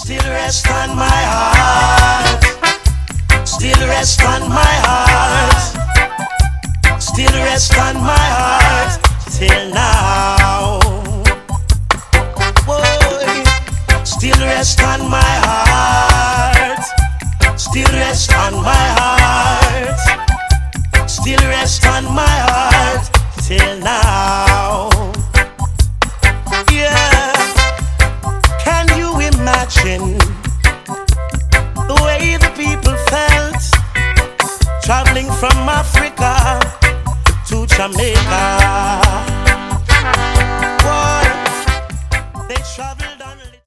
Still rest on my heart. Still rest on my heart. Still rest on my heart till now. Boy, still rest on my heart. Still rest on my heart. Still rest on my heart till now. Yeah. Can you imagine the way the people felt traveling from Africa to Jamaica?